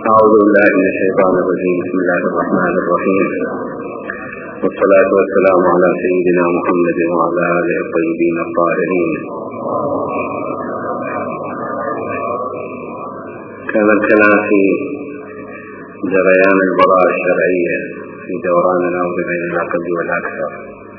أعوذ بالله من الشيطان الرجيم. بسم الله الرحمن الرحيم، والصلاة والسلام على سيدنا محمد وعلى آله الطيبين الطاهرين. كان الكلام في جريان البراءة الشرعية في دوران الأمر بين العقل والأكثر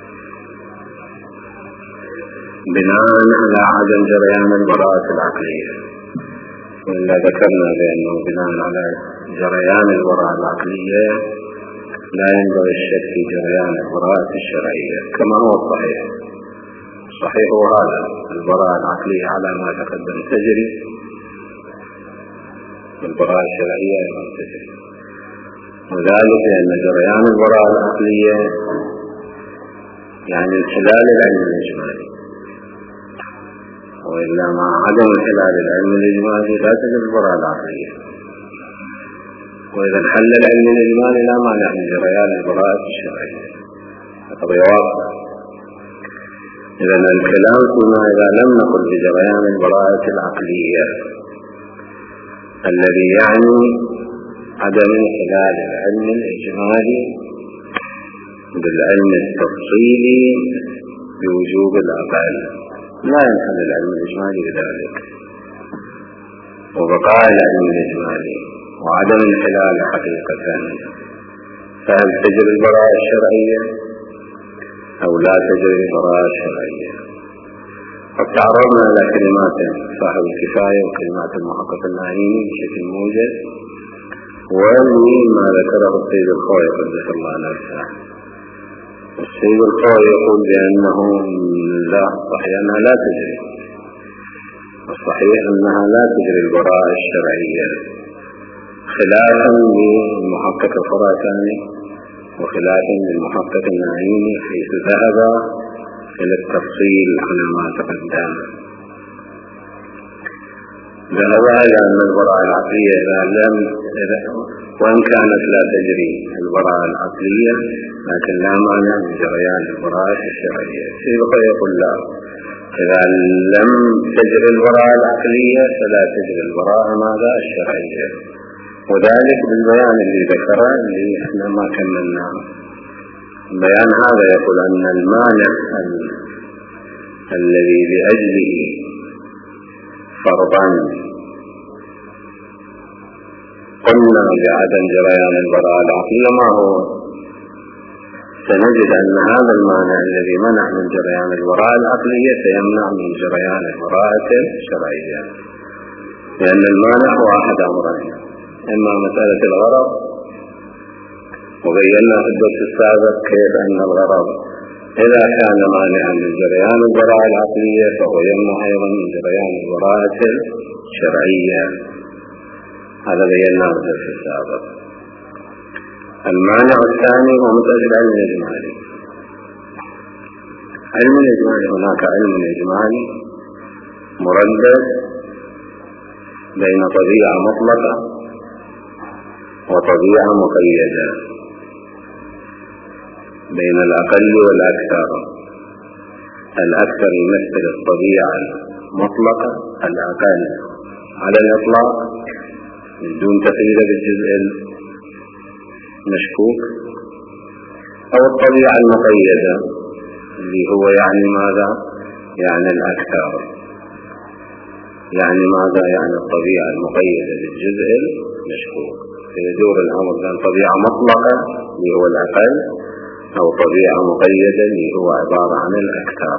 بناء على عدم جريان البراءة العقلية، وإلا ذكرنا بأنه بناء على جريان البراءة العقلية لا ينبغي الشك في جريان البراءة الشرعية كما هو الصحيح. الصحيح هو هذا: البراءة العقلية على ما تقدم تجري، والبراءة الشرعية ما تجري، وذلك لأن جريان البراءة العقلية يعني انحلال العلم الإجمالي، وإلا مع عدم انحلال العلم الإجمالي لا تجري البراءة العقلية. وإذا انحل العلم الإجمالي لا مانع من جريان البراءة الشرعية. هذا واضح. إذا الكلام فيما إذا لم نقل بجريان البراءة العقلية الذي يعني عدم انحلال العلم الإجمالي بالعلم التفصيلي بوجوب الأقل، لا ينحل العلم الإجمالي بذلك، وبقاء العلم الإجمالي وعدم انحلال حقيقة. فهل تجري البراءة الشرعية أو لا تجري البراءة الشرعية؟ قد تعرضنا إلى كلمات صاحب الكفاية وكلمات المحقق النعيمي بشكل موجز، وما ذكره السيد الخوي قدس الله نفسه. السيد الخوي يقول بأنه لا، صحيح أنها لا تجري، الصحيح أنها لا تجري البراءة الشرعية، خلافا للمحقق الخراساني وخلافا للمحقق النعيمي حيث ذهب إلى التفصيل على ما تقدم. ذهب إلى أن البراءة العقلية وإن كانت لا تجري البراءة العقلية لكن لا مانع من جريان البراءة الشرعية. يقول لا، إذا لم تجري البراءة العقلية فلا تجري البراءة ماذا الشرعية، وذلك بالبيان اللي ذكره اللي احنا ما كملناه. البيان هذا يقول أن المانع الذي لأجله فرضا قلنا بعدم جريان البراءة العقلية ما هو؟ سنجد أن هذا المانع الذي منع من جريان البراءة العقلية سيمنع من جريان البراءة الشرعية، لأن المانع هو أحد أمرين: إما مسألة الغرض، وبينا في الدرس السابق كيف أن الغرض إذا كان مانعا من جريان البراءة العقلية فهو يمنع أيضا من جريان البراءة الشرعية. هذا بينا في الدرس السابق. المانع الثاني هو مسألة العلم الإجمالي. علم الإجمالي، هناك علم إجمالي مردد بين طبيعة مطلقة وطبيعة مقيدة، بين الأقل والأكثر. الأكثر يمثل الطبيعة المطلقة، الأقل على الإطلاق بدون تقييد بالجزء المشكوك، أو الطبيعة المقيدة اللي هو يعني ماذا؟ يعني الأكثر. يعني ماذا؟ يعني الطبيعة المقيدة بالجزء المشكوك. فيدور الأمر بين طبيعة مطلقة اللي هو الأقل أو طبيعة مقيدة اللي هو عبارة عن الأكثر.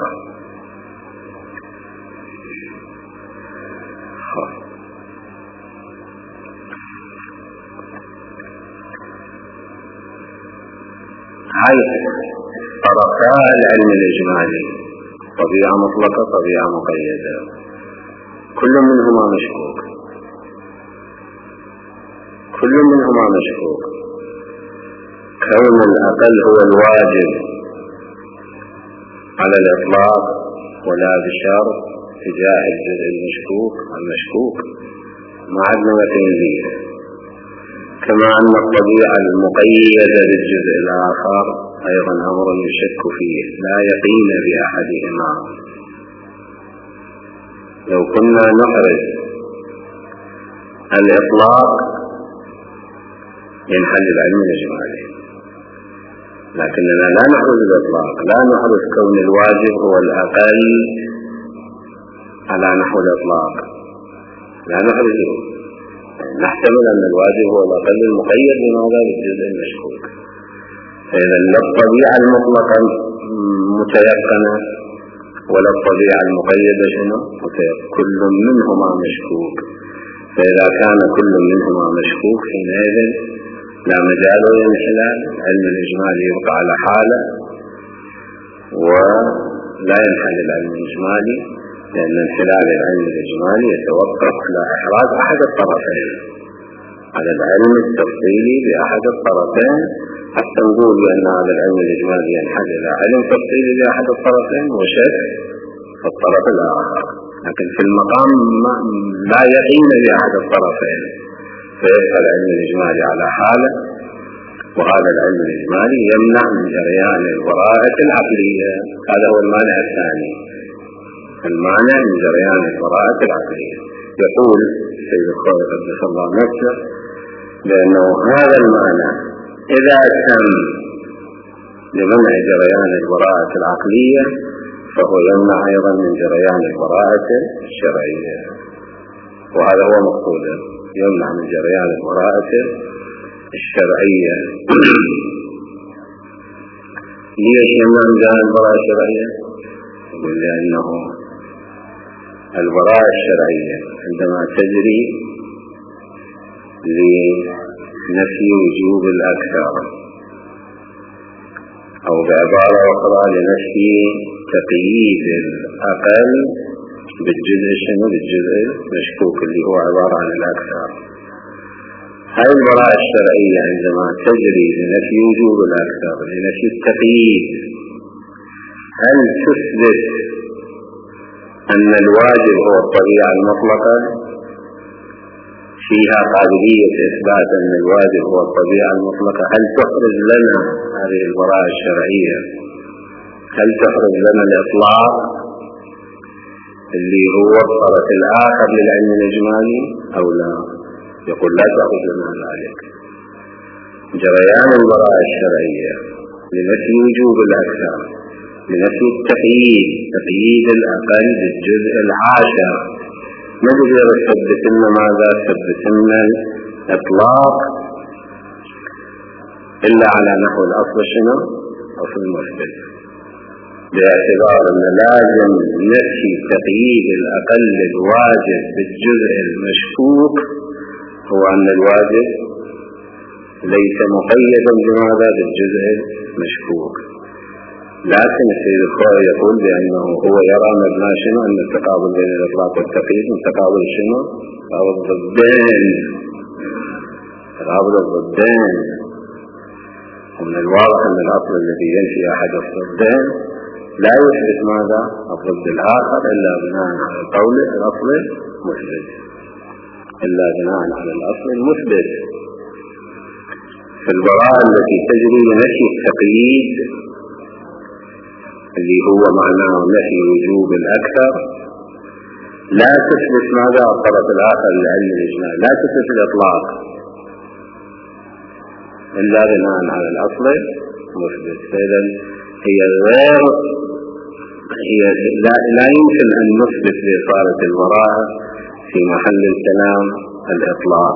هاي طرفا العلم الإجمالي: طبيعة مطلقة، طبيعة مقيدة، كل منهما مشكوك، كل منهما مشكوك. كون الأقل هو الواجب على الإطلاق ولا بشرط تجاه الجزء المشكوك مع النوتين، كما أن الطبيعة المقيدة بالجزء الآخر أيضا أمر يشك فيه، لا يقين بأحدهما. لو كنا نخرج الإطلاق ينحل العلم الإجمالي. لكننا لا نحرز الإطلاق، لا نحرز كون الواجب هو الأقل على نحو الإطلاق، لا نحرزه، نحتمل أن الواجب هو الأقل المقيد بماذا؟ بالجزء المشكوك. فإذا لا الطبيعة المطلقة متيقنة ولا الطبيعة المقيدة شنو؟ كل منهما مشكوك. فإذا كان كل منهما مشكوك حينئذ لا مجال للانحلال، العلم الإجمالي يبقى على حاله ولا ينحل العلم الإجمالي، لأن انحلال العلم الإجمالي يتوقف على إحراز أحد الطرفين، على العلم التفصيلي بأحد الطرفين، حتى نقول بأن هذا العلم الإجمالي ينحل إلى علم تفصيلي بأحد الطرفين وشك في الطرف الآخر. لكن في المقام لا يقين بأحد الطرفين، فيبقى العلم الإجمالي على حاله، وهذا العلم الإجمالي يمنع من جريان البراءة العقلية. هذا هو المانع الثاني، المانع من جريان البراءة العقلية. يقول سيد الخوي قدس الله نفسه بأنه هذا المانع إذا تم لمنع جريان البراءة العقلية فهو يمنع أيضا من جريان البراءة الشرعية، وهذا هو مقصوده، يمنع من جريان البراءة الشرعية. ليش يمنع من جريان البراءة الشرعية؟ يقول لأنه البراءة الشرعية عندما تجري لنفي وجوب الأكثر، أو بعبارة أخرى لنفي تقييد الأقل بالجزء شنو؟ بالجزء المشكوك اللي هو عبارة عن الأكثر. هذه البراءة الشرعية عندما تجري لنفي وجوب الأكثر، لنفي التقييد، هل تثبت أن الواجب هو الطبيعة المطلقة؟ فيها قابلية إثبات أن الواجب هو الطبيعة المطلقة. هل تخرج لنا هذه البراءة الشرعية، هل تخرج لنا الإطلاق اللي هو الطرف الآخر للعلم الإجمالي أو لا؟ يقول لا تخرج لنا ذلك. جريان البراءة الشرعية لنفي وجوب الأكثر، لنفي التقييد، تقييد الأقل بالجزء العاشر، ما تقدر تثبت لنا ماذا؟ تثبت لنا الإطلاق إلا على نحو الأصل شنو؟ أصل المثبت، باعتبار أن لازم نفي تقييد الأقل الواجب بالجزء المشكوك هو أن الواجب ليس مقيدا بماذا؟ بالجزء المشكوك. لكن السيد الخوي يقول بأنه هو يرى مبنى شنو؟ أن التقابل بين الإطلاق والتقييد من تقابل شنو؟ تقابل الضدين، تقابل الضدين. ومن الواضح أن الأصل الذي ينفي أحد الضدين لا يثبت ماذا؟ الضد الآخر إلا بناء على القول الأصل المثبت، إلا بناء على الأصل المثبت. في البراءة التي تجري لنفي التقييد اللي هو معناه نفي وجوب الأكثر، لا تثبت ماذا؟ الطرف الآخر للعلم الإجمالي، لا تثبت الإطلاق إلا بناء على الأصل المثبت. فإذا هي لا يمكن أن نثبت بإصالة البراءة في محل الكلام الإطلاق،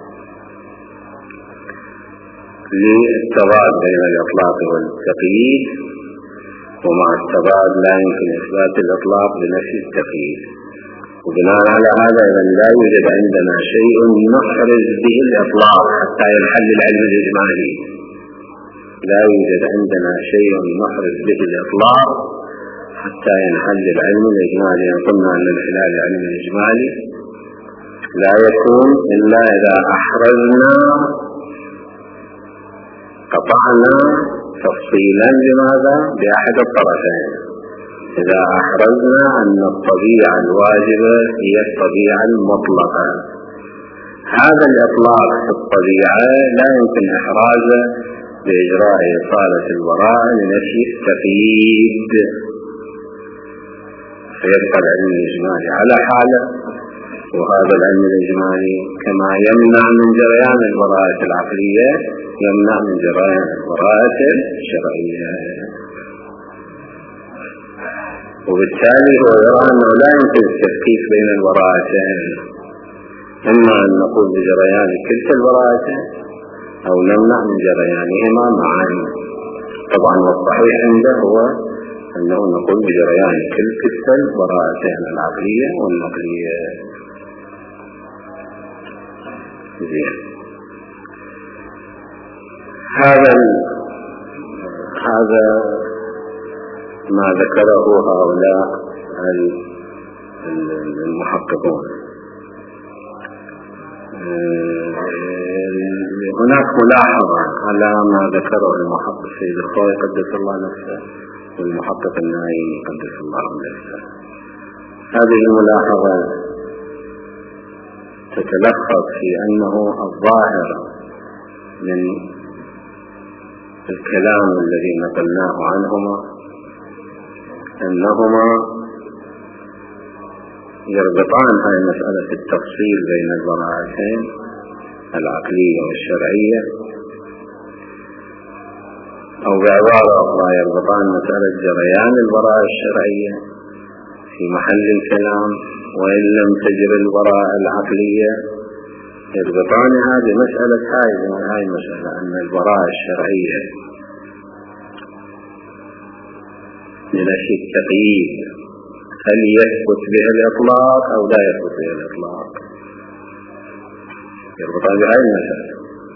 للتضاد بين الإطلاق والتقييد، ومع التضاد لا يمكن إثبات الإطلاق بنفي التقييد. وبناء على هذا إذا لا يوجد عندنا شيء نحرز به الإطلاق حتى ينحل العلم الإجمالي، لا يوجد عندنا شيء نحرز به الإطلاق حتى ينحل العلم الإجمالي. قلنا أن انحلال العلم الإجمالي لا يكون إلا إذا أحرزنا، قطعنا تفصيلا لماذا؟ بأحد الطرفين. إذا أحرزنا أن الطبيعة الواجبة هي الطبيعة المطلقة، هذا الإطلاق في الطبيعة لا يمكن إحرازه بإجراء إصالة البراءة لنفي التقييد، فيبقى العلم الإجمالي على حاله وهذا العلم الإجمالي كما يمنع من جريان البراءة العقلية يمنع من جريان البراءة الشرعية. وبالتالي هو يرى أنه لا يمكن التفكيك بين البراءتين، إما أن نقول بجريان كلتا البراءتين أو نمنع من جريانهما معا. طبعا والصحيح عنده هو أنه نقول بجريان كلتا البراءتين العقلية والنقلية. هذا ما ذكره هؤلاء المحققون. هناك ملاحظة على ما ذكره المحقق سيد الخوي قدس الله نفسه والمحقق النايمي قدس الله نفسه. هذه الملاحظة تتلخص في أنه الظاهر من الكلام الذي نقلناه عنهما أنهما يربطان هاي مسألة التفصيل بين البراءتين العقلية والشرعية، أو بعبارة أخرى يربطان مسألة جريان البراءة الشرعية في محل الكلام وإن لم تجر البراءة العقلية، يربطانها بمسألة هاي المسألة أن البراءة الشرعية لنفي التقييد هل يثبت بها الإطلاق أو لا يثبت بها الإطلاق. يربطان بهذه المسألة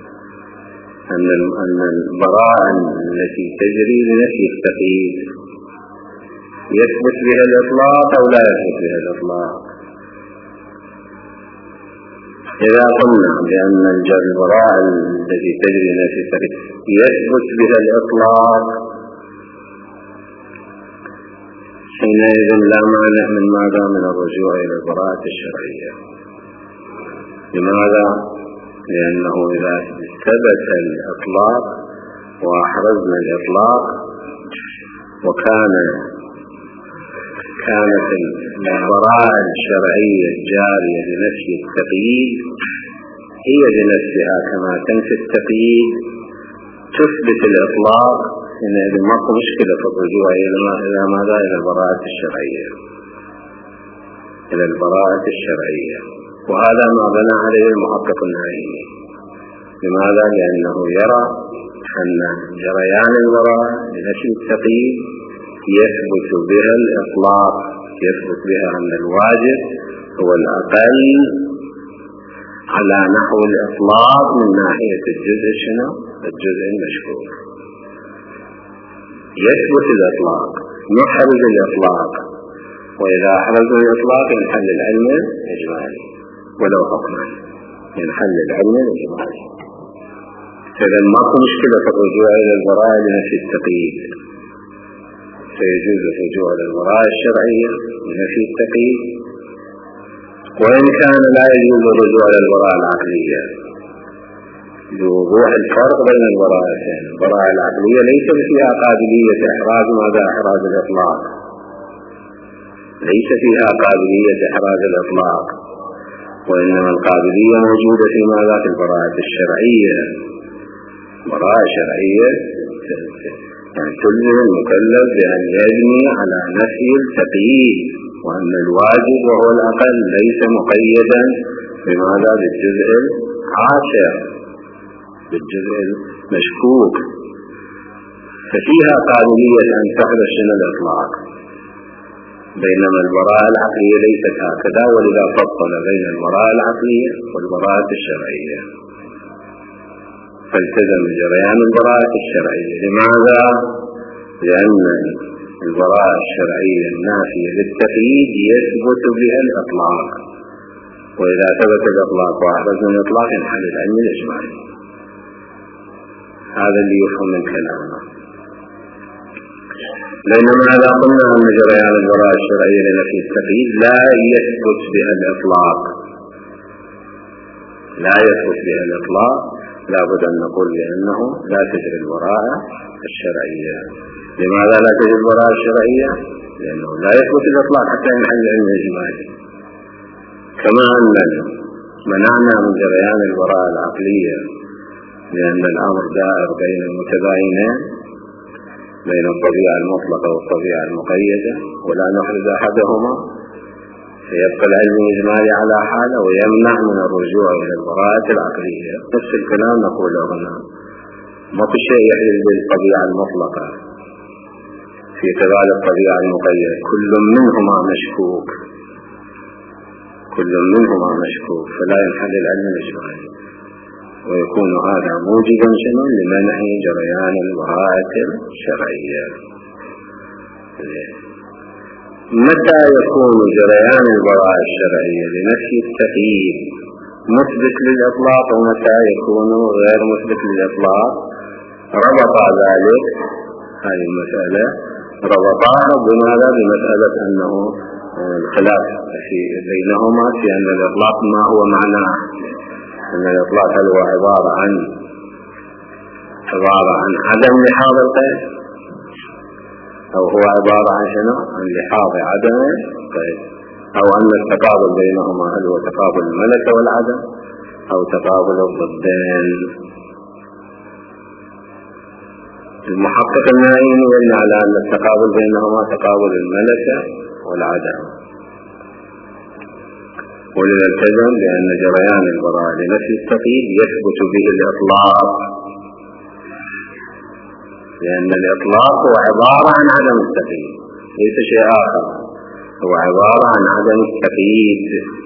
أن البراءة التي تجري لنفي التقييد يثبت بها الإطلاق أو لا يثبت بها الإطلاق. إذا قلنا بأن البراءة التي تجري لنفي التقييد يثبت بها الإطلاق حينئذ لا مانع من ماذا؟ من الرجوع إلى البراءة الشرعية. لماذا؟ لأنه إذا ثبت الإطلاق وأحرزنا الإطلاق وكانت البراءة الشرعية الجارية لنفي التقييد هي بنفسها كما تنفي التقييد تثبت الإطلاق، إن ماكو مشكلة في الرجوع إلى ماذا؟ إلى البراءة الشرعية، إلى البراءة الشرعية. وهذا ما بنى عليه المحقق النايمي. لماذا؟ لأنه يرى أن جريان البراءة لنفي التقييد يثبت بها الإطلاق، يثبت بها أن الواجب هو الأقل على نحو الإطلاق من ناحية الجزء الجزء المشكور. يثبت الإطلاق، نحرز الإطلاق، وإذا أحرزنا الإطلاق ينحل العلم الإجمالي ولو حكما، ينحل العلم الإجمالي. فإذا ماكو مشكلة في الرجوع إلى البراءة لنفي التقييد، فيجوز الرجوع إلى البراءة الشرعية لنفي التقييد، وإن كان لا يجوز الرجوع إلى البراءة العقلية لوضوح الفرق بين البراءتين. البراءة العقلية ليس فيها قابلية إحراز ماذا؟ إحراز الإطلاق، ليس فيها قابلية إحراز الإطلاق، وإنما القابلية موجودة في ماذا؟ في البراءة الشرعية. براءة شرعية يعني تلزم المكلف بأن يجني على نفي التقييد، وأن الواجب وهو الأقل ليس مقيدا بماذا؟ بالجزء العاشر، بالجزء المشكوك، ففيها قابلية أن تحدث من الإطلاق. بينما البراءة العقلية ليست هكذا، ولذا فصل بين البراءة العقلية والبراءة الشرعية، فالتزم جريان البراءة الشرعية. لماذا؟ لأن البراءة الشرعية النافية للتقييد يثبت بها الإطلاق، وإذا ثبت الإطلاق وأحرزنا الإطلاق ينحل العلم الإجمالي. هذا اللي يفهم من كلامه. بينما إذا قلنا أن جريان البراءة الشرعية لنفي التقييد لا يثبت بها الإطلاق، لا يثبت بها الإطلاق، لابد أن نقول بأنه لا تجري البراءة الشرعية. لماذا لا تجري البراءة الشرعية؟ لأنه لا يثبت الإطلاق حتى ينحل العلم الإجمالي. كما أن منعنا من جريان البراءة العقلية لأن الأمر دائر بين المتباينين بين الطبيعة المطلقة والطبيعة المقيدة، ولا نحرز أحدهما فيبقى العلم الإجمالي على حاله ويمنع من الرجوع إلى البراءة العقلية. نفس الكلام نقوله هنا، ما في شيء يحدث بالطبيعة المطلقة في كمال الطبيعة المقيدة، كل منهما مشكوك فلا ينحل العلم الإجمالي، ويكون هذا موجبا شنو لمنع جريان البراءة الشرعية. متى يكون جريان البراءة الشرعية لنفي التقييد مثبت للإطلاق ومتى يكون غير مثبت للإطلاق؟ ربط ذلك هذه المسألة ربطها بماذا؟ بمسألة أنه الخلاف بينهما في أن الإطلاق ما هو معناه، أن الإطلاق هل هو عبارة عن عدم لحاظ القيد، أو هو عبارة عن شنو؟ عن لحاظ عدم القيد، أو أن التقابل بينهما هل هو تقابل الملكة والعدم أو تقابل الضدين. المحقق النائي يبني على أن التقابل بينهما تقابل الملكة والعدم، ولنلتزم بأن جريان البراءة لنفي التقييد يثبت به الإطلاق، لأن الإطلاق هو عبارة عن عدم التقييد ليس شيء آخر، هو عبارة عن عدم التقييد.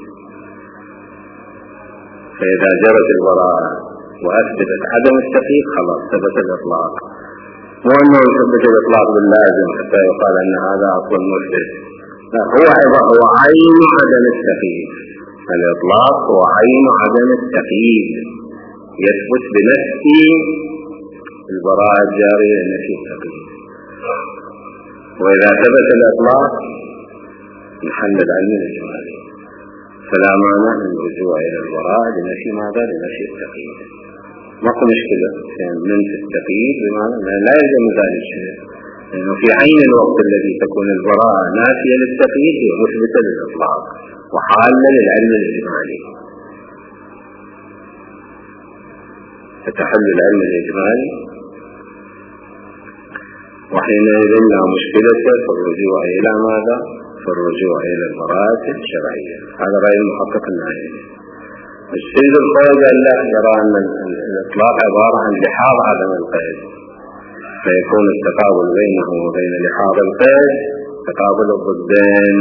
فإذا جرت البراءة وأثبتت عدم التقييد خلاص ثبت الإطلاق، مو أنه يثبت الإطلاق باللازم حتى يقال أن هذا أصل مثبت، لا، هو عين عدم التقييد. الإطلاق هو عين عدم التقييد، يثبت بنفسه البراءة الجارية لنفي التقييد. وإذا ثبت الإطلاق نحل العلم الإجمالي، فلا مانع من الرجوع إلى البراءة لنفي ماذا؟ لنفي التقييد. ما في مشكلة يعني ننفي التقييد بمعنى لا يلزم ذلك الشيء، لأنه في عين الوقت الذي تكون البراءة نافية للتقييد هي مثبتة للإطلاق وحالة للعلم الإجمالي، فتحل العلم الإجمالي، وحينئذ لا مشكلة في الرجوع إلى ماذا؟ في الرجوع إلى البراءة الشرعية. هذا رأي المحقق النائي. السيد الخوي قال لا، يرى أن الإطلاق عبارة عن لحاظ عدم القيد، فيكون التقابل بينه وبين لحاظ القيد تقابل الضدين.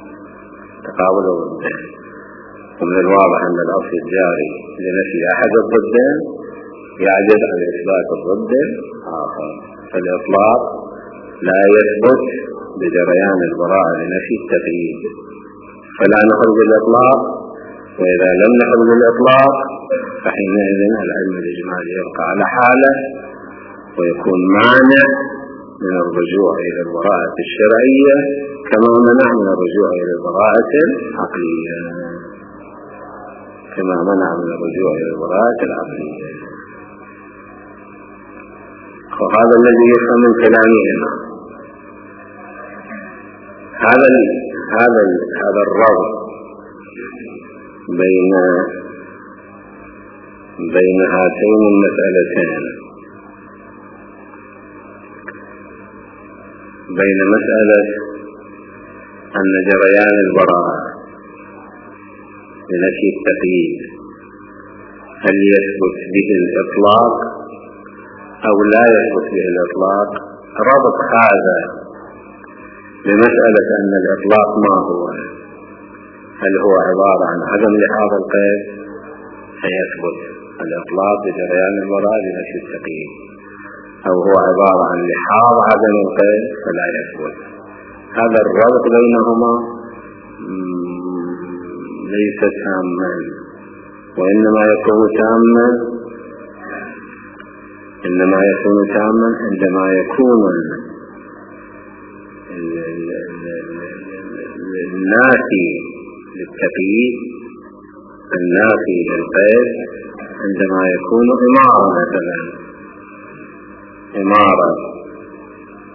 ومن الواضح أن الأصل الجاري لنفي أحد الضدين يعجز عن إثبات الضد الآخر، فالإطلاق لا يثبت بجريان البراءة لنفي التقييد، فلا نخرج الإطلاق، وإذا لم نخرج الإطلاق فحينئذ العلم الإجمالي يبقى على حاله ويكون مانع من الرجوع إلى البراءة الشرعية كما منع من الرجوع إلى البراءة العقلية، وهذا الذي يفهم من كلامنا. هذا الربط بين هاتين المسألتين، بين مسألة أن جريان البراءة لنفي التقييد هل يثبت به الإطلاق أو لا يثبت به الإطلاق، ربط هذا بمسألة أن الإطلاق ما هو، هل هو عبارة عن عدم لحاظ القيد فيثبت الإطلاق بجريان البراءة لنفي التقييد، أو هو عبارة عن لحاظ عدم القيد فلا يثبت. هذا الربط بينهما ليس تاما، وإنما يكون تاما عندما يكون النافي للتقييد النافي للقيد عندما يكون إمارة، مثلا إمارة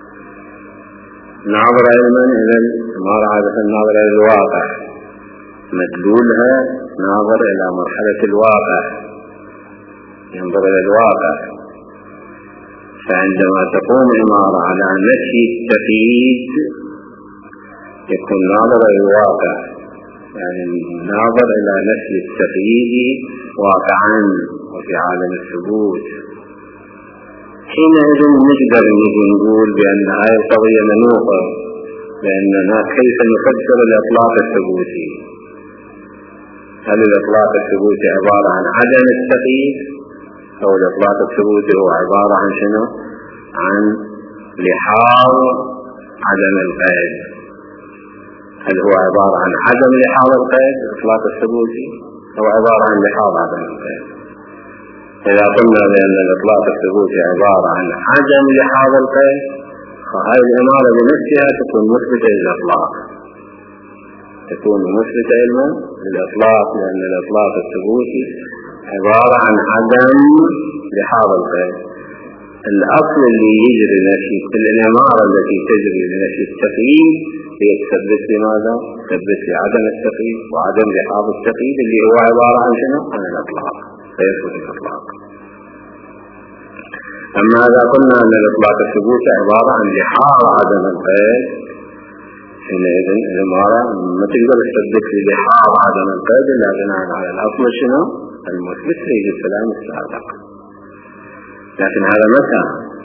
ناظر علما إلى الإمارة عادة ناظر إلى الواقع، مدلولها ناظر إلى مرحلة الواقع، ينظر إلى الواقع. فعندما تقوم عمارة على نفي التقييد يكون ناظر إلى الواقع، يعني ناظر إلى نفي التقييد واقعا وفي عالم الثبوت. حينئذ نقدر نقول بأن هذه القضية منوطة، لأننا كيف نفسر الإطلاق الثبوتي؟ هل الإطلاق الثبوتي عبارة عن عدم التقييد، أو الإطلاق الثبوتي هو عبارة عن شنو؟ عن لحاظ عدم القيد. هل هو عبارة عن عدم لحاظ القيد الإطلاق الثبوتي، أو عبارة عن لحاظ عدم القيد؟ إذا قلنا بأن الإطلاق الثبوتي عبارة عن عدم لحاظ القيد، فهذه العبارة بنفسها تكون مثبتة للإطلاق، تكون مثبتة للإطلاق، لأن الإطلاق الثبوتي عبارة عن عدم لحاظ القيد. الأصل اللي يجري نفي كل العبارة التي تجري لنفي التقييد هي تثبت لماذا؟ تثبت لعدم التقييد وعدم لحاظ التقييد اللي هو عبارة عن شنو؟ عن الإطلاق، فيثبت الإطلاق. أما إذا قلنا أن الإطلاق الثبوتي عبارة عن لحاظ عدم القيد، حينئذ العبارة ما تقدر تثبت لحاظ عدم القيد إلا بناء على الأصل شنو؟ المثبت في الكلام السابق. لكن هذا متى؟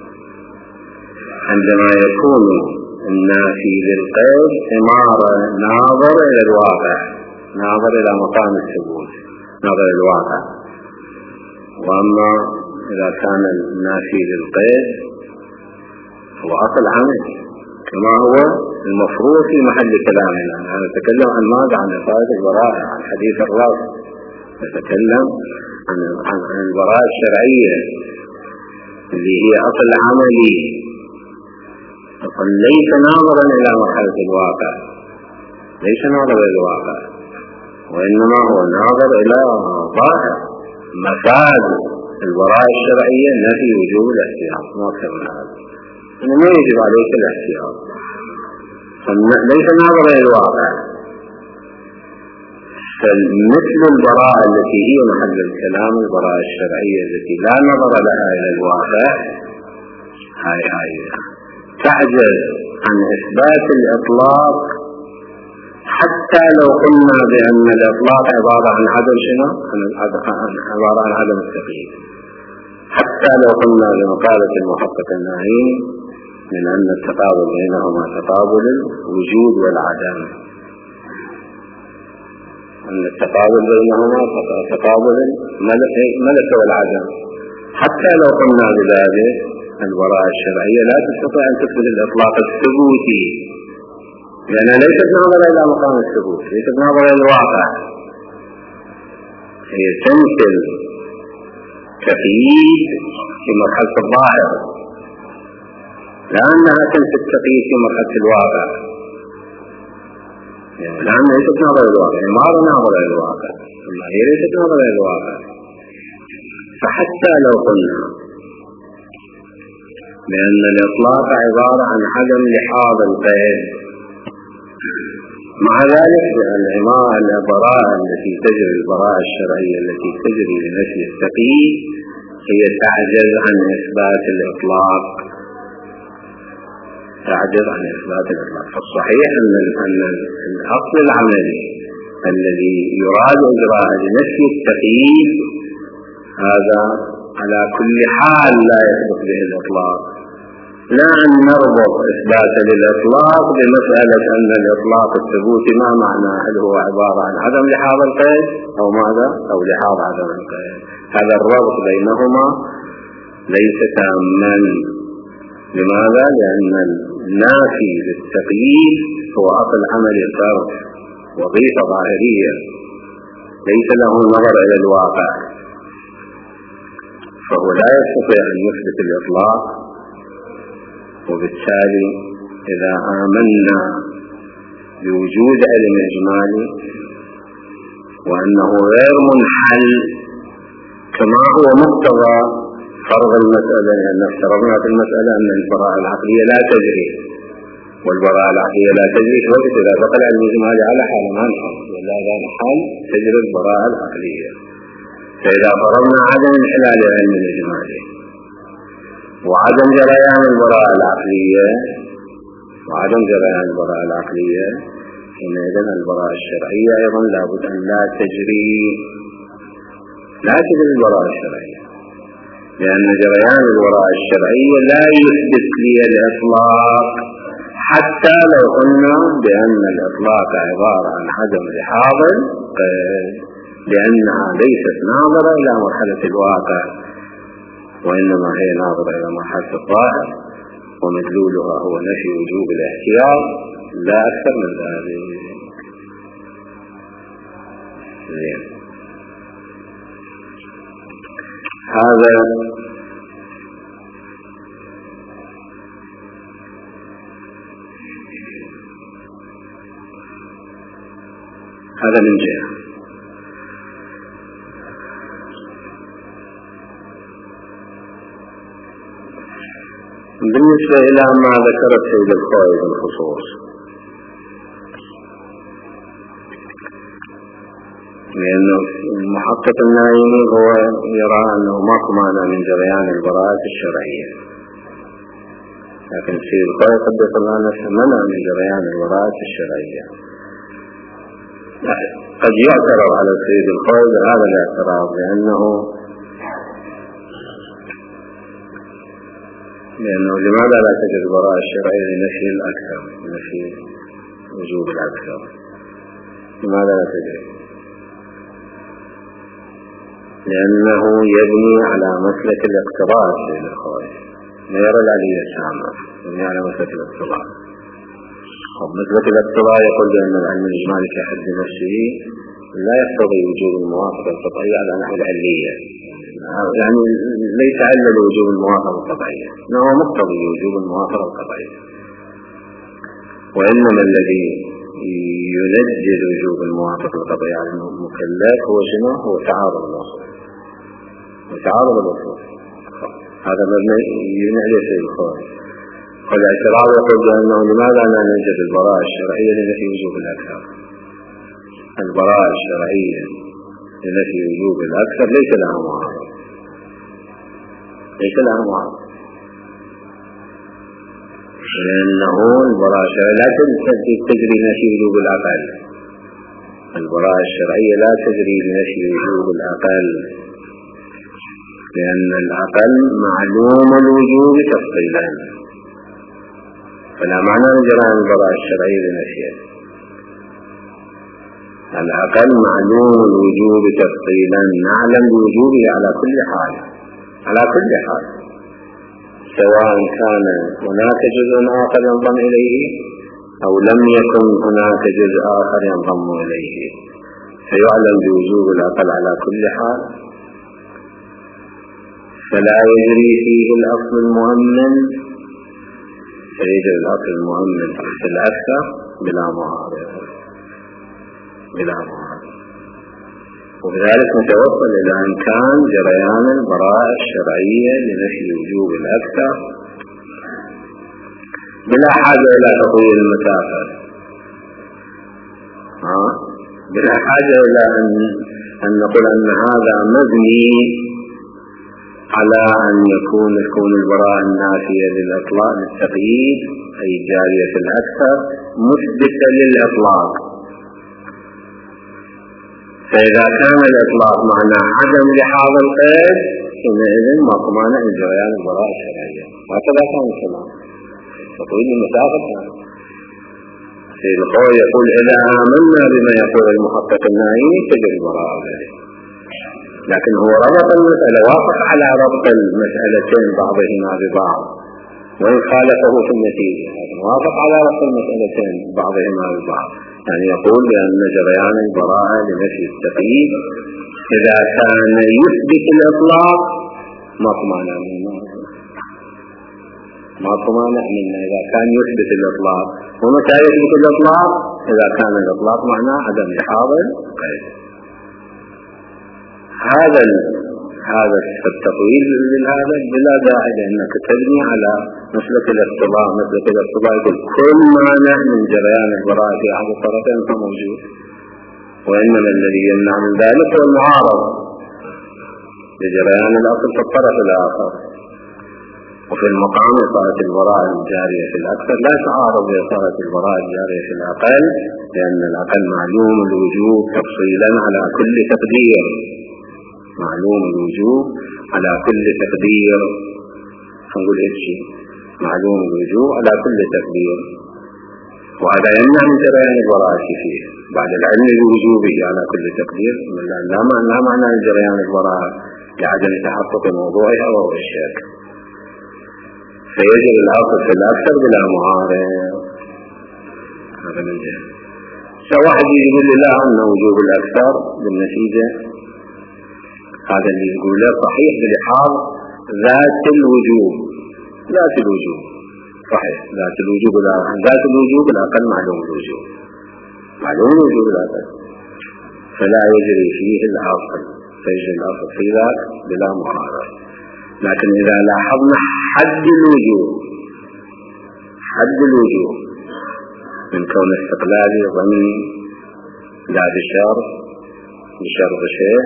عندما يكون النافي للقيد عبارة ناظر إلى الواقع، ناظر إلى مقام الثبوت، ناظر إلى الواقع. وأما إذا كان النافي للقيد هو أصل عمل كما هو المفروض في محل كلامنا. أنا نتكلم عن ماذا؟ عن إفادة البراءة، عن حديث الرأس، نتكلم عن البراءة الشرعية اللي هي أصل عملي، ليس ناظرا إلى مرحلة الواقع، ليس ناظرا إلى الواقع، وإنما هو ناظر إلى ظاهر مفاد البراءة الشرعية نفي وجوب الاحتياط، ما أكثر من هذا. أنه ما يجب عليك الاحتياط، ليس ناظرا إلى الواقع. فمثل البراءة التي هي محل الكلام البراءة الشرعية التي لا نظر لها إلى الواقع، هاي تعجز عن إثبات الإطلاق حتى لو قلنا بأن الإطلاق عبارة عن عدم شنو؟ عبارة عن عدم التقييد. حتى لو قلنا بمقالة المحقق النعيم من أن التقابل بينهما تقابل الوجود والعدم، أن التقابل بينهما تقابل الملك والعدم. حتى لو قلنا بذلك البراءة الشرعية لا تستطيع أن تثبت الإطلاق الثبوتي، لأنها ليست ناظرة إلى مقام الثبوت، ليست ناظرة إلى الواقع. هي تمثل تقييد في مرحلة الظاهر، لأنها تمثل تقييد في مرحلة الواقع، لأنها ليست ناظرة إلى الواقع، عبارة ناظرة إلى الواقع، هي ليست ناظرة إلى الواقع. فحتى لو قلنا بأن الإطلاق عبارة عن عدم لحاظ القيد، مع ذلك البراءة التي تجري البراءة الشرعية التي تجري لنفي التقييد هي تعجز عن إثبات الإطلاق، تعجز عن إثبات الإطلاق. فالصحيح أن الأصل العملي الذي يراد إجراءه لنفي التقييد هذا على كل حال لا يثبت به الإطلاق. لا أن نربط إثبات للإطلاق بمسألة أن الإطلاق الثبوتي ما معناه، هل هو عبارة عن عدم لحاظ القيد أو ماذا؟ أو لحاظ عدم القيد. هذا الربط بينهما ليس تاما. لماذا؟ لأن النافي للتقييد هو أصل عمل الفرد، وظيفة ظاهرية ليس له نظر إلى الواقع، فهو لا يستطيع أن يثبت الإطلاق. وبالتالي إذا آمنا بوجود علم إجمالي وأنه غير منحل كما هو مقتضى فرض المسألة، لأن افترضنا في المسألة أن البراءة العقلية لا تجري، والبراءة العقلية لا تجري في وقت إذا بقى العلم الإجمالي على حال ما نحل، ولا إذا نحل تجري البراءة العقلية. فإذا فرضنا عدم انحلال العلم الإجمالي وعدم جريان البراءة العقلية حينئذ البراءة الشرعية أيضا لابد أن لا تجري البراءة الشرعية، لأن جريان البراءة الشرعية لا يثبت لي الإطلاق، حتى لو قلنا بأن الإطلاق عبارة عن عدم لحاظ لأنها ليست ناظرة إلى مرحلة الواقع، وإنما هي ناظرة إلى مرحلة الظاهر، ومدلولها هو نفي وجوب الاحتياط لا أكثر من ذلك. هذا من جهة. بالنسبة إلى ما ذكر السيد الخوئي بالخصوص، لأنه المحقق النايمي هو يرى أنه ماكو معنى من جريان البراءة الشرعية، لكن السيد الخوئي قد يقول نفسه منع من جريان البراءة الشرعية. قد يعترض على السيد الخوئي بهذا الاعتراض، لأنه لماذا لا تجد البراءة الشرعية لنفي الأكثر، لنفي وجوب الأكثر؟ لماذا لا تجد؟ لأنه يبني على مسلك الاقتضاء. السيد الخوئي لا يرى العلية الشامة، يبني على مسلك الاقتضاء. مسلك الاقتضاء يقول بأن العلم الإجمالي في حد نفسه لا يقتضي وجوب الموافقة القطعية على نحو العلية، يعني ليس علة لوجوب الموافقة القطعية، إنه مقتضي وجوب الموافقة القطعية، وإنما الذي ينجد وجوب الموافقة القطعية على المكلف هو شنو؟ هو تعارض الأصول. هذا مبني ينعلي سيد الخوئي. والاعتراض يقول بأنه لماذا لا نجد البراءة الشرعية لنفي وجوب الأكثر؟ البراءة الشرعية لنفي وجوب الأكثر ليس لها معارض، لأنه البراءة الشرعية لا تجري لنفي وجوب الأقل. البراءة الشرعية لا تجري لنفي وجوب الأقل، لأن الأقل معلوم الوجوب تفصيلا، فلا معنى من جريان البراءة الشرعية لنفيه. الأقل معلوم الوجوب تفصيلا، نعلم بوجوبه على كل حال، سواء كان هناك جزء آخر ينضم إليه أو لم يكن هناك جزء آخر ينضم إليه، فيعلم بوجوب الأقل على كل حال، فلا يجري فيه الأصل المؤمن، فيجري الأصل المؤمن تحت الأكثر بلا معارض. وبذلك نتوصل إلى أن كان جريان البراءة الشرعية لنفي وجوب الأكثر بلا حاجة إلى تطويل المسافة، بلا حاجة إلى أن نقول أن هذا مبني على أن يكون البراءة النافية للإطلاق للتقييد أي جارية الأكثر مثبتة للإطلاق. فإذا كان الإطلاق معنى عدم لحاظ القيد حينئذ ماكو معنى من جريان البراءة الشرعية. هكذا كان الكلام تطويل المسافة. السيد الخوئي يقول إذا آمنا بما يقول المحقق النايمي تجري البراءة ذلك، لكن هو ربط المسألة، وافق على ربط المسألتين بعضهما ببعض، وإن خالفه في النتيجة وافق على ربط المسألتين بعضهما ببعض، يعني يقول بأن جريان البراءة لنفي التقييد إذا كان يثبت الإطلاق ماكو معنى منه، إذا كان يثبت الإطلاق. ومتى يثبت الإطلاق؟ إذا كان الإطلاق معناه عدم لحاظ القيد. هذا هذا التطويل لهذا بلا داعي لأنك تبني على مسلك الاقتضاء. مسلك الاقتضاء يقول كل مانع من جريان البراءة في أحد الطرفين فموجود، وإنما الذي يمنع من ذلك هو المعارضة لجريان الأصل في الطرف الآخر. وفي المقام إصالة البراءة الجارية في الأكثر لا تعارض بإصالة البراءة الجارية في الأقل، لأن الأقل معلوم الوجوب تفصيلا على كل تقدير، معلوم الوجوب على كل تقدير. نقول هيك شيء معلوم الوجوب على كل تقدير، وهذا يمنع من جريان البراءة فيه بعد العلم بوجوبه على كل تقدير. لا معنى جريان البراءة لعدم تحقق موضوعها وهو الشك، فيجب الأصل في الأكثر بلا معارض. هذا من جهة. واحد يقول لي لا أن وجوب الأكثر بالنتيجة، هذا اللي يقول له صحيح بلحاظ ذات الوجوب. ذات الوجوب صحيح، ذات الوجوب الأقل معلوم الوجوب، معلوم الوجوب الأقل، فلا يجري فيه الأصل، فيجري الأصل في ذاك بلا معارض. لكن إذا لاحظنا حد الوجوب من كون استقلالي ظني لا بشرط شيء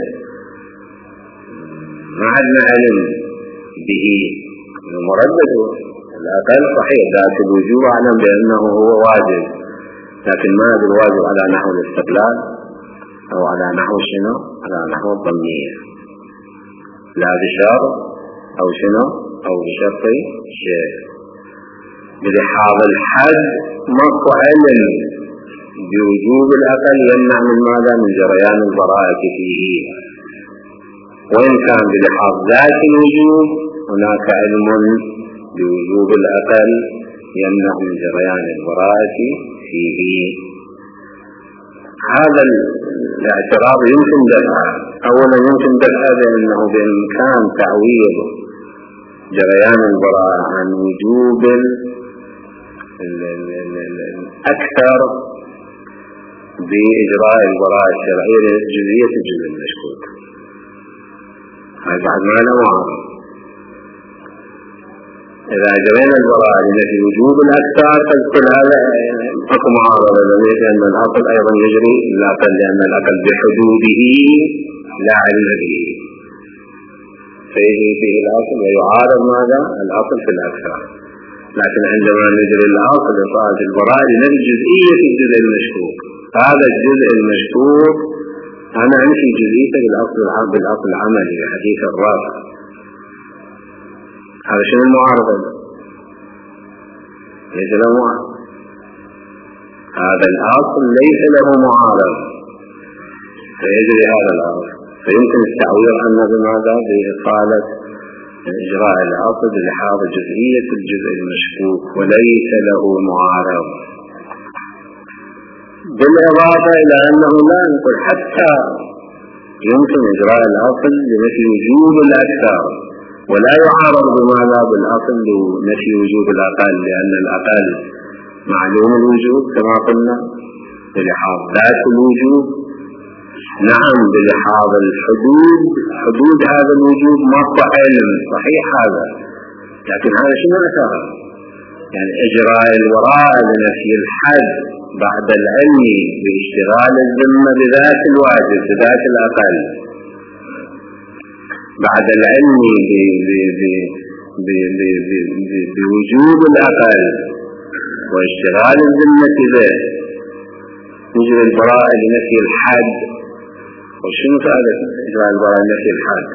ما عندنا علم به مردد. الأقل صحيح ذات الوجوب أعلم بأنه هو واجب، لكن ما هذا الواجب على نحو الاستقلال أو على نحو شنو؟ على نحو الظنية، لا بشرط أو شنو أو بشرط شيء. بلحاظ الحد ماكو علم بوجوب الأقل يمنع من ماذا؟ من جريان البراءة فيه. وإن كان بلحاظ ذات الوجوب هناك علم بوجوب الأقل يمنع من جريان البراءة فيه. هذا الاعتراض يمكن دفعه. أولا يمكن دفعه بأنه بإمكان تعويض جريان البراءة عن وجوب الأكثر بإجراء البراءة الشرعية لجزئية الجزء المشكوك. هذا بعد ما له معارض. إذا جرينا البراءة لنفي وجوب الأكثر فكل هذا أكو معارضة، لأن الأصل أيضا يجري الأقل، لأن الأقل بحدوده لا علم به، فيجري فيه الأصل ويعارض ماذا؟ الأصل في الأكثر. لكن عندما نجري الأصل لصالة البراءة لنفي جزئية الجزء المشكوك، هذا الجزء المشكوك أنا أنفي جزئيته بالأصل العملي بحديث الرافع. هذا شنو المعارضة؟ ليس له معارض. هذا الأصل ليس له معارض، فيجري هذا الأصل، فيمكن التعويض عنه بماذا؟ بإقالة إجراء الأصل بلحاظ جزئية الجزء المشكوك وليس له معارض. بالإضافة إلى أنه لا نقول حتى يمكن إجراء الأصل لنفي وجوب الأكثر ولا يعارض بماذا؟ بالأصل لنفي وجوب الأقل، لأن الأقل معلوم الوجوب كما قلنا بلحاظ ذات الوجوب. نعم بلحاظ الحدود، حدود هذا الوجوب ماكو علم صحيح هذا، لكن هذا شنو أثره؟ يعني إجراء الوراء لنفي الحد بعد العلم باشتغال الذمة بذات الواجب بذات الأقل، بعد العلم بوجوب الأقل واشتغال الذمة به نجري البراءة لنفي الحد. وشنو فائدة إجراء البراءة لنفي الحد؟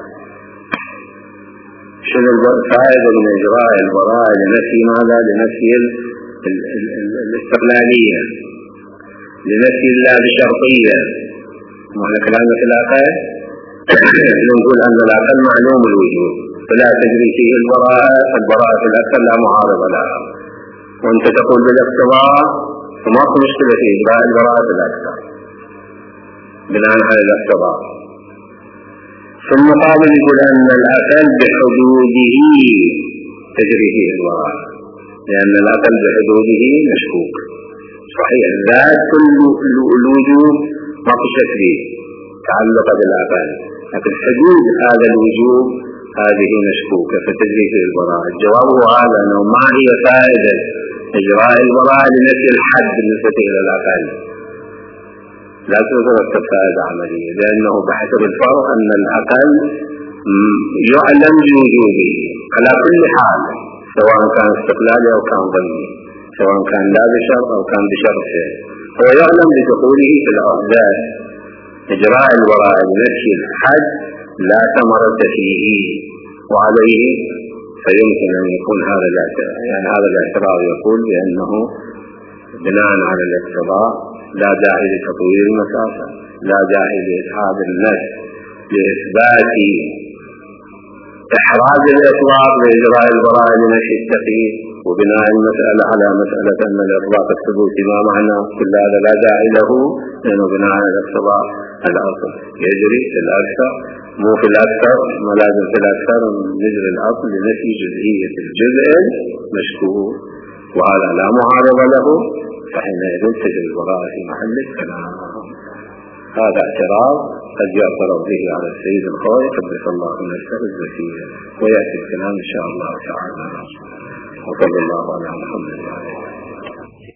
شنو الفائدة من إجراء البراءة لنفي ماذا؟ لنفي الاستقلالية، لنفي الله بشرطية. معنى كلامنا في الأقل نقول أن الأقل معلوم الوجوب فلا تجري فيه البراءة في الأكثر لا معارضة لها، وأنت تقول بالاقتضاء فما في مشكلة في إجراء البراءة في الأكثر بناء على الاقتضاء. في المقابل يقول أن الأقل بحدوده تجري فيه البراءة، لأن الأقل بحدوده مشكوك صحيح ذات الوجوب ما في شك فيه تعلق بالأقل، لكن حدود هذا الوجوب هذه مشكوكة فتجري في البراءة. الجواب هو هذا، أنه ما هي فائدة إجراء البراءة لنفي الحد بالنسبة إلى الأقل؟ لا تترتب فائدة عملية، لأنه بحسب الفرق أن الأقل يعلم بوجوده على كل حال، سواء كان استقلالي أو كان ضمني، سواء كان لا بشرط أو كان بشرط، هو يعلم بدخوله في الأحداث. إجراء البراءة لنفي الحد لا ثمرة فيه، وعليه فيمكن أن يكون هذا الاعتراض يقول بأنه بناء على الاقتضاء لا داعي لتطويل المسافة، لا داعي لإسحاب النفس لإثبات إحراز الإطلاق لإجراء البراءة لنفي التقييد، وبناء المسألة على مسألة أن الإطلاق الثبوتي ما معنى كل هذا لا داعي له، لأنه بناء على الاقتضاء الأصل يجري في الأكثر، مو في الأكثر ما لازم في الأكثر نجري الأصل لنفي جزئية الجزء مشكوك، وهذا لا معارض له، فحينئذ تجري البراءة في محل الكلام. هذا اعتراض قد يعترض به على السيد الخوي قدس الله نفسه الزكية، ويأتي الكلام إن شاء الله تعالى. وصلى الله على محمد.